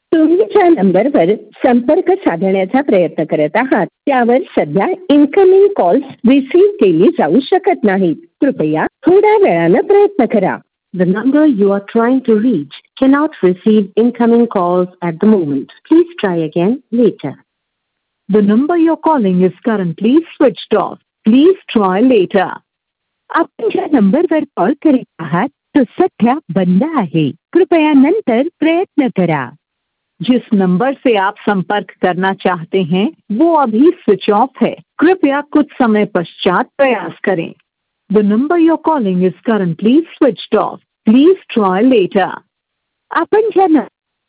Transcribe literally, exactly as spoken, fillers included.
तुम्ही ज्या नंबरवर संपर्क साधण्याचा प्रयत्न करत आहात त्यावर सध्या इनकमिंग कॉल्स रिसीव्ह केली जाऊ शकत नाहीत. कृपया थोड्या वेळानं प्रयत्न करा. The number you are trying to reach cannot receive incoming calls at the moment. Please try again later. The number you're calling is currently switched off. Please try later. आपण ज्या नंबरवर कॉल करीत आहात तो सध्या बंद आहे. कृपया नंतर प्रयत्न करा. जिस नंबर से आप संपर्क करना चाहते हैं वो अभी स्विच ऑफ है. कृपया कुछ समय पश्चात प्रयास करें. The number you're calling is currently switched off. Please try later. आपण ज्या